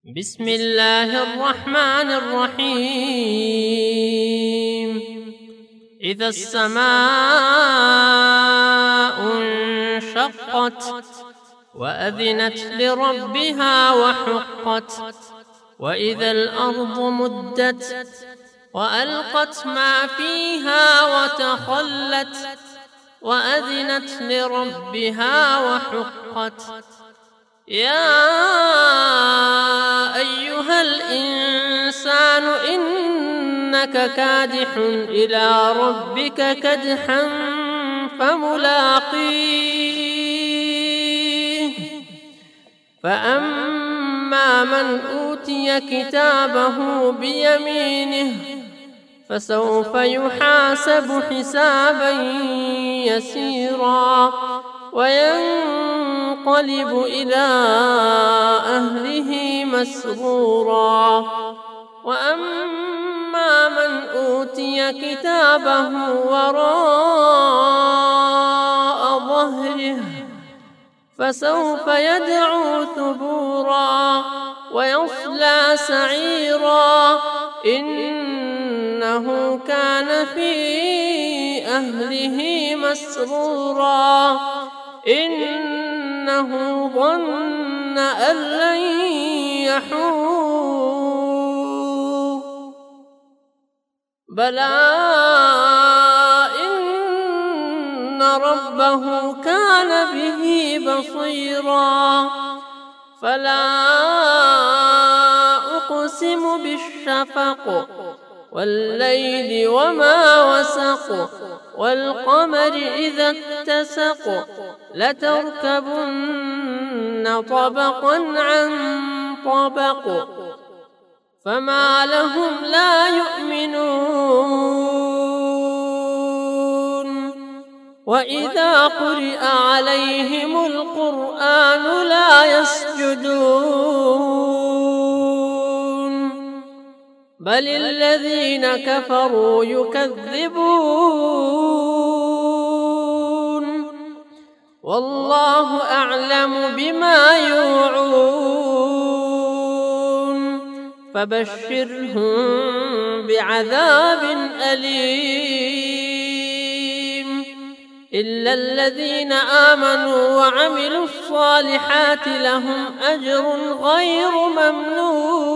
بسم الله الرحمن الرحيم. إذا السماء انشقت وأذنت لربها وحقت وإذا الأرض مدت وألقت ما فيها وتخلت وأذنت لربها وحقت. يا أيها الإنسان إنك كادح إلى ربك كدحا فملاقيه. فأما من أوتي كتابه بيمينه فسوف يحاسب حسابا يسيرا وينقلب إلى أهله مسرورا. وأما من أوتي كتابه وراء ظهره فسوف يدعو ثبورا ويصلى سعيرا إنه كان في أهله مسرورا إنه ظن أن لن يحور بلى إن ربه كان به بصيرا. فلا أقسم بالشفق والليل وما وسق والقمر إذا اتسق لتركبن طبقا عن طبق فما لهم لا يؤمنون وإذا قرئ عليهم القرآن لا يسجدون بل الذين كفروا يكذبون والله أعلم بما يوعون فبشرهم بعذاب أليم إلا الذين آمنوا وعملوا الصالحات لهم أجر غير ممنون.